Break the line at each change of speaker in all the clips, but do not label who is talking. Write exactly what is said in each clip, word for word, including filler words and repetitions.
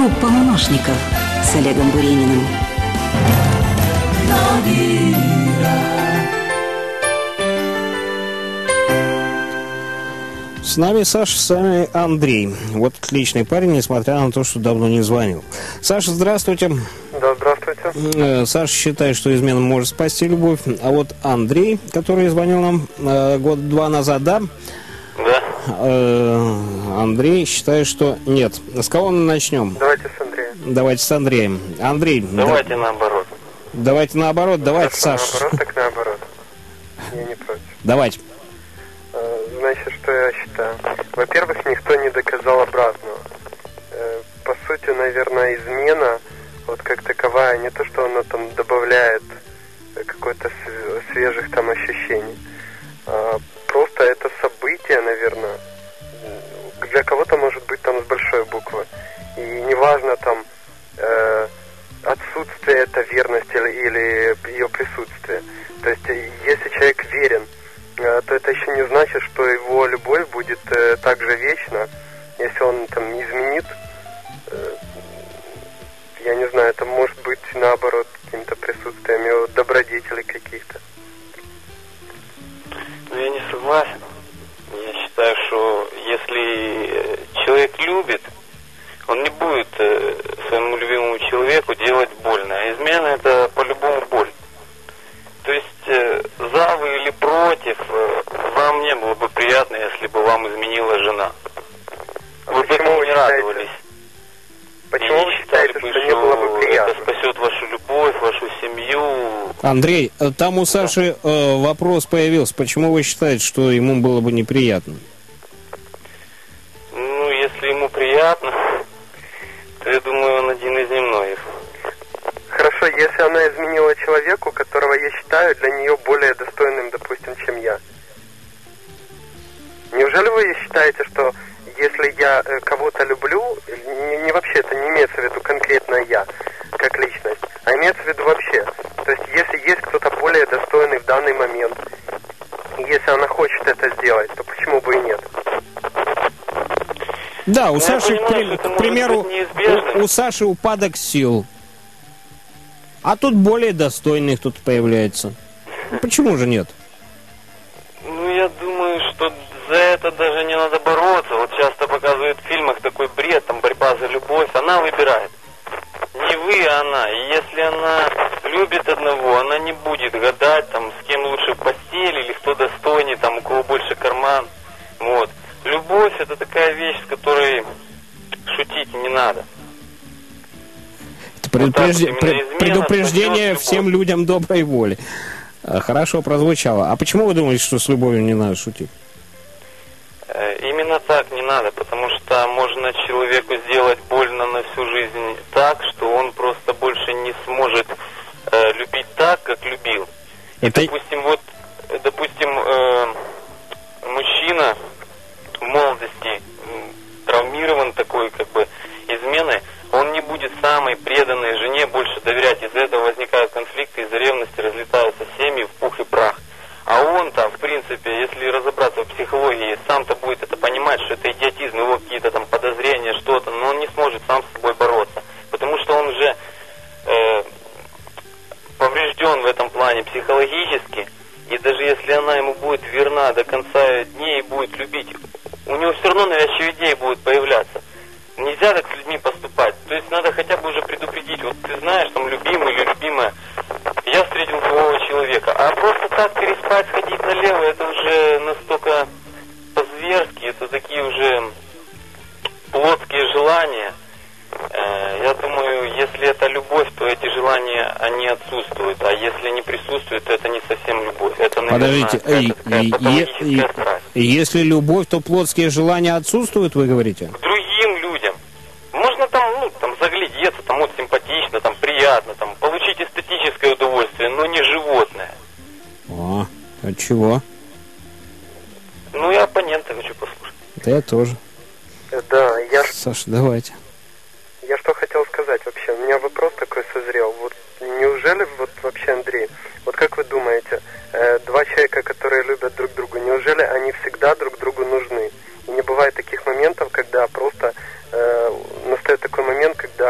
Клуб полуношников с Олегом Бурениным.
С нами Саша, с вами Андрей. Вот отличный парень, несмотря на то, что давно не звонил. Саша, здравствуйте.
Да, здравствуйте.
Саша считает, что измена может спасти любовь. А вот Андрей, который звонил нам э, год-два назад, да?
Да.
Э, Андрей считает, что нет. С кого мы начнем?
Давайте с Андреем.
Давайте с Андреем. Андрей.
Давайте
да...
наоборот.
Давайте наоборот, давайте,
Хорошо,
Саша.
наоборот, так наоборот. Я не против.
Давайте.
Значит, что я считаю? Во-первых, никто не доказал обратного. По сути, наверное, измена, вот как таковая, не то, что она там добавляет какой-то свежих там ощущений. Просто это событие, наверное, для кого-то может быть там с большой буквы. И неважно там э, отсутствие этой верности или, или ее присутствие. То есть, если человек верен, э, то это еще не значит, что его любовь будет э, так же вечна. Если он там не изменит, э, я не знаю, это может быть наоборот каким-то присутствием его добродетелей каких-то.
Ну, я не согласен. Я считаю, что если человек любит, он не будет э, своему любимому человеку делать больно. А измена — это по-любому боль. То есть, э, за вы или против, э, вам не было бы приятно, если бы вам изменила жена.
А
вы бы этому
вы
не
считаете,
радовались.
Почему вы считаете, что не было бы приятно?
Это спасет вашу любовь, вашу семью.
Андрей, там у Саши да. э, вопрос появился. Почему вы считаете, что ему было бы неприятно?
Ну, если ему приятно, то я думаю, он один из немногих.
Хорошо, если она изменила человеку, которого я считаю для нее более достойным, допустим, чем я. Неужели вы считаете, что если я э, кого-то люблю, не, не вообще, это не имеется в виду конкретно я, как личность, а имеется в виду вообще. То есть, если есть кто-то более достойный в данный момент, если она хочет это сделать, то почему бы и нет?
Да, у
ну,
Саши,
понимаю,
к, к примеру, у, у Саши упадок сил. А тут более достойный кто-то появляется. Ну, почему же нет?
Ну, я думаю, что за это даже не надо бороться. Вот часто показывают в фильмах такой бред, там борьба за любовь. Она выбирает. Не вы, а она. И если она любит одного, она не будет гадать, там, с кем лучше в постели, или кто достойнее, там, у кого больше карман. Вот. Любовь — это такая вещь, с которой шутить не надо.
Это предупреждение,
вот измена,
предупреждение всем людям доброй воли. Хорошо прозвучало. А почему вы думаете, что с любовью не надо шутить?
Именно так не надо, потому что можно человеку сделать больно на всю жизнь так, что он просто больше не сможет э, любить так, как любил.
Это...
И, допустим, вот, допустим, э, мужчина в молодости травмирован такой, как бы, изменой, он не будет самой преданной жене больше доверять. Из-за этого возникают конфликты, из-за ревности разлетаются семьи в пух и прах. А он-то, в принципе, если разобраться в психологии, сам-то будет это понимать, что это идиотизм, его какие-то там подозрения, что-то, но он не сможет сам с собой бороться. Потому что он уже э, поврежден в этом плане психологически, и даже если она ему будет верна до конца дней и будет любить, у него все равно навязчивые идеи будут появляться. Нельзя так с людьми поступать. То есть надо хотя бы уже предупредить. Вот ты знаешь, там, любимый или любимая, я встретил другого человека. А просто так переспать, сходить налево, это уже настолько по-зверски, это такие уже плотские желания. Я думаю, если это любовь, то эти желания, они отсутствуют. А если не присутствуют, то это не совсем любовь. Это, наверное,
подождите, и, и, и, если любовь, то плотские желания отсутствуют, вы говорите?
К другим людям. Можно там, ну, там заглядеться, там вот симпатично, там приятно, там получить эстетическое удовольствие, но не животное.
О, от чего?
Ну, я оппонента хочу послушать.
Да я тоже.
Да, я...
Саша, давайте.
Я что хотел сказать вообще? У меня вопрос такой созрел. Вот неужели, вот вообще, Андрей, вот как вы думаете, э, два человека, которые любят друг друга, неужели они всегда друг другу нужны? И не бывает таких моментов, когда просто э, настает такой момент, когда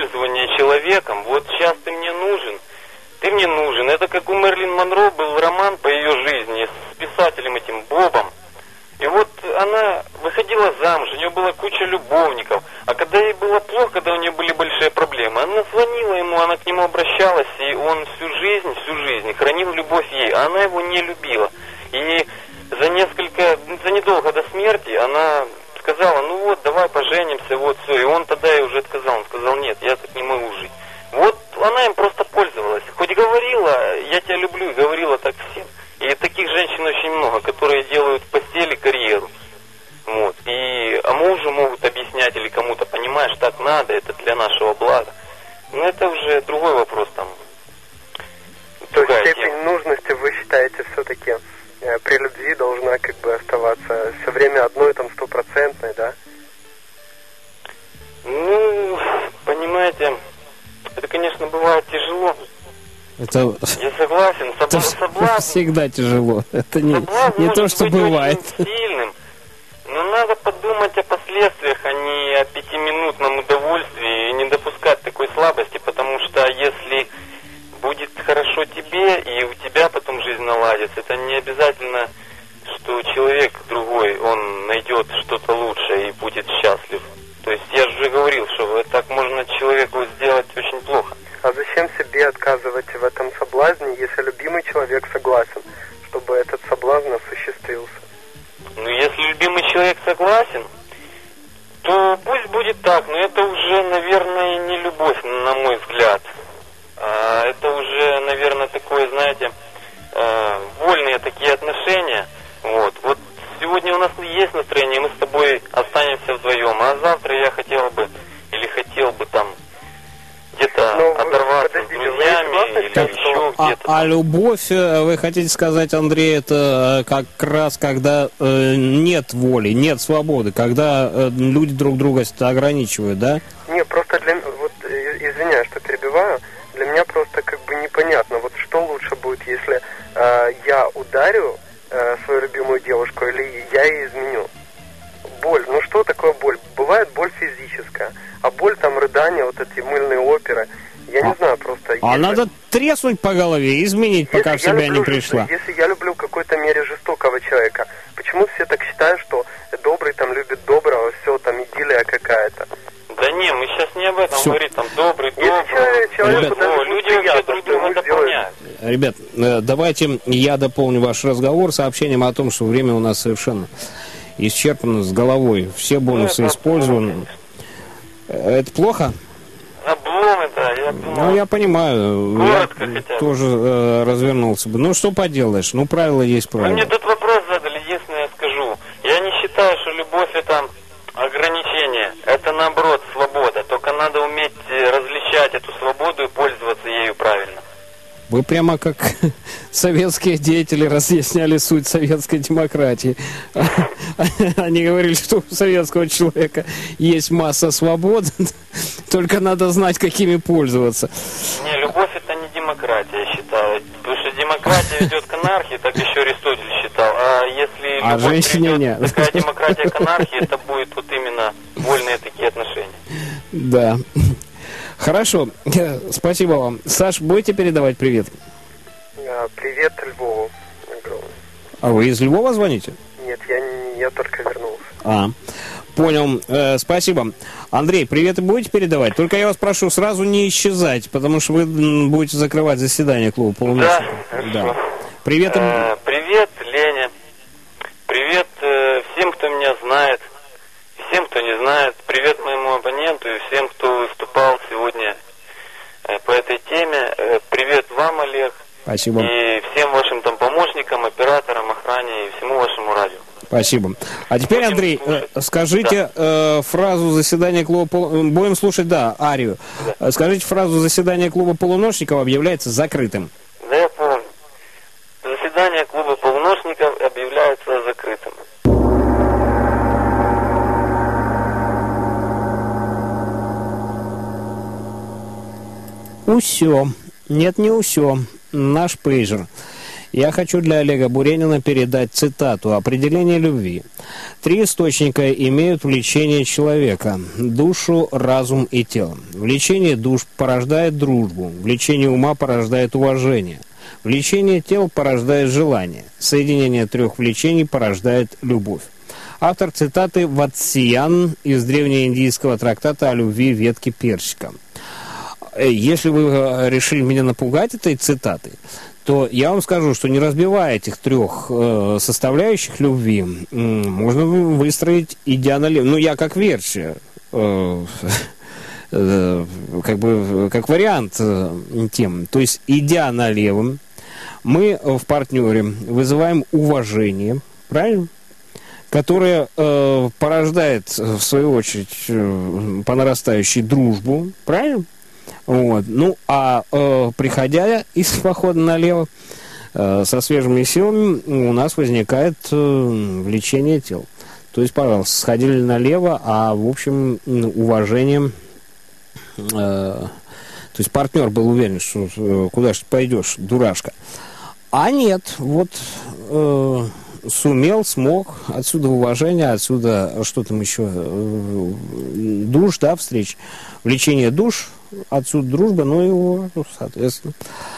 пользования человеком. Вот сейчас ты мне нужен, ты мне нужен. Это как у Мэрилин Монро был роман по ее жизни с писателем этим Бобом. И вот она выходила замуж, у нее была куча любовников. А когда ей было плохо, когда у нее были большие проблемы, она звонила ему, она к нему обращалась, и он всю жизнь, всю жизнь хранил любовь ей, а она его не любила. И за несколько, за недолго до смерти она сказала: ну вот, давай поженимся, вот все. И он тогда ей уже отказал, он сказал: нет, я так не могу жить. Вот она им просто пользовалась. Хоть говорила: я тебя люблю, и говорила так всем. И таких женщин очень много, которые делают в постели карьеру. Вот. И а мужу могут объяснять или кому-то: понимаешь, так надо, это для нашего блага. Но это уже другой вопрос там.
То есть степень тема. Нужности вы считаете все-таки э, при любви должна как бы оставаться все время одной там стопроцентной, да?
Ну, понимаете, это, конечно, бывает тяжело.
Это...
Я согласен,
это
соблазн
всегда тяжело. Это не, не то, что бывает.
Сильным, но надо подумать о последствиях, а не о пятиминутном удовольствии, и не допускать такой слабости, потому что если будет хорошо тебе, и у тебя потом жизнь наладится, это не обязательно, что человек другой, он найдет что-то лучшее и будет счастлив. То есть я же уже говорил, что так можно человеку сделать очень плохо.
А зачем себе отказывать в этом соблазне, если любимый человек согласен, чтобы этот соблазн осуществился?
Ну, если любимый человек согласен, то пусть будет так, но это уже, наверное, не любовь, на мой взгляд. А это уже, наверное, такое, знаете, вольные такие отношения. Вот. Вот сегодня у нас есть настроение, мы с тобой останемся вдвоем, а завтра я хотел бы, или хотел бы там где-то ну, оторваться с друзьями или
так,
еще
а,
где-то.
А любовь, вы хотите сказать, Андрей, это как раз когда э, нет воли, нет свободы, когда э, люди друг друга ограничивают, да?
Не, просто для вот извиняюсь, что перебиваю, для меня просто как бы непонятно, вот что лучше будет, если э, я ударю э, свою любимую девушку или я ей изменю. Боль, ну что такое боль? Бывает боль физическая, а боль там рыдания, вот эти мыльные оперы, я не
а,
знаю просто.
А
если,
надо треснуть по голове, изменить, пока в себя
люблю,
не пришла.
Если я люблю в какой-то мере жестокого человека, почему все так считают, что добрый там любит доброго, все там идиллия какая-то?
Да не, мы сейчас не об этом
Всё.
говорим, там добрый, добрый.
Человек, человеку
Ребят,
даже
люди вообще друг друга дополняют.
Ребят, э, давайте я дополню ваш разговор сообщением о том, что время у нас совершенно исчерпано с головой. Все бонусы
ну,
использованы. Это плохо?
Облом это, я думаю.
Ну, я понимаю.
Коротко
Я
хотя бы.
тоже э, развернулся бы. Ну, что поделаешь? Ну, правила есть
Вы
правила.
мне тут вопрос задали, единственное я скажу. Я не считаю, что любовь это ограничение. Это наоборот свобода. Только надо уметь различать эту свободу и пользоваться ею правильно.
Вы прямо как советские деятели разъясняли суть советской демократии. Они говорили, что у советского человека есть масса свобод, только надо знать, какими пользоваться.
Не, любовь это не демократия, я считаю. Потому что демократия ведет к анархии, так еще Аристотель считал. А если
А
любовь
женщине
приведет
нет.
такая демократия к анархии, это будет вот именно вольные такие отношения.
Да. Хорошо, спасибо вам. Саш, будете передавать привет?
Привет Львову.
А вы из Львова звоните?
Нет, я, не, я только вернулся.
А, понял. Э, спасибо. Андрей, привет будете передавать? Только я вас прошу сразу не исчезать, потому что вы будете закрывать заседание клуба полуночи.
Да,
да. Привет.
Э, привет, Леня. Привет э, всем, кто меня знает. Всем, кто не знает. Привет моему абоненту и всем, кто выступал сегодня э, по этой теме. Э, привет вам, Олег.
Спасибо.
И всем вашим там помощникам, операторам, охране и всему вашему радио.
Спасибо. А теперь,
Будем
Андрей,
слушать.
скажите э, фразу заседания клуба Пол... Будем слушать, да, арию. Да. Скажите фразу заседания клуба полуношников объявляется закрытым.
Да, я помню. Заседание клуба полуношников объявляется закрытым.
Усё. Нет, не усё. Наш пейджер. Я хочу для Олега Буренина передать цитату «Определение любви. Три источника имеют влечение человека – душу, разум и тело. Влечение душ порождает дружбу, влечение ума порождает уважение, влечение тел порождает желание, соединение трех влечений порождает любовь». Автор цитаты Ватсиян из древнеиндийского трактата о любви ветки персика. Если вы решили меня напугать этой цитатой, то я вам скажу, что не разбивая этих трех э, составляющих любви, э, можно выстроить идеально... Ну, я как версия, э, э, как бы, как вариант э, тем. То есть, идя налево, мы в партнере вызываем уважение, правильно? Которое э, порождает, в свою очередь, э, по нарастающей дружбу, правильно? Вот. Ну, а э, приходя из похода налево э, со свежими силами, у нас возникает э, влечение тел. То есть, пожалуйста, сходили налево, а в общем уважением, э, то есть партнер был уверен, что э, куда же ты пойдешь, дурашка. А нет, вот э, сумел, смог, отсюда уважение, отсюда что там еще, э, душ, да, встреч, влечение душ. Отсюда дружба, ну и, соответственно,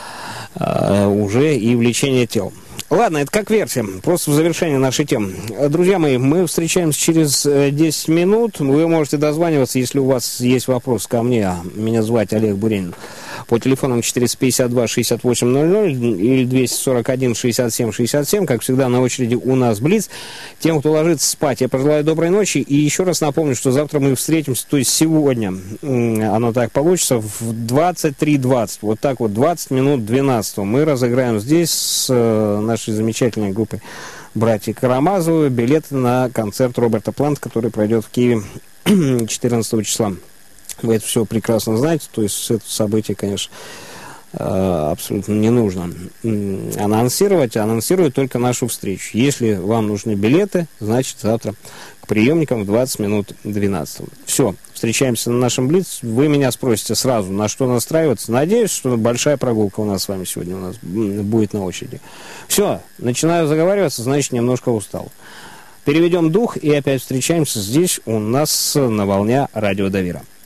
уже и влечение тел. Ладно, это как версия, просто в завершение нашей темы. Друзья мои, мы встречаемся через десять минут. Вы можете дозваниваться, если у вас есть вопрос ко мне. Меня звать Олег Буренин. По телефонам четыреста пятьдесят два шестьдесят восемь ноль ноль или двести сорок один шестьдесят семь шестьдесят семь. Как всегда, на очереди у нас Блиц. Тем, кто ложится спать, я пожелаю доброй ночи. И еще раз напомню, что завтра мы встретимся, то есть сегодня, оно так получится, в двадцать три двадцать. Вот так вот, двадцать минут двенадцатого. Мы разыграем здесь с нашей замечательной группой «Братья Карамазовы» билеты на концерт Роберта Планта, который пройдет в Киеве четырнадцатого числа. Вы это все прекрасно знаете, то есть это событие, конечно, абсолютно не нужно анонсировать, анонсировать только нашу встречу. Если вам нужны билеты, значит завтра к приемникам в двадцать минут двенадцатого. Все, встречаемся на нашем Блиц. Вы меня спросите сразу, на что настраиваться. Надеюсь, что большая прогулка у нас с вами сегодня у нас будет на очереди. Все, начинаю заговариваться, значит немножко устал. Переведем дух и опять встречаемся здесь у нас на волне Радио Довира.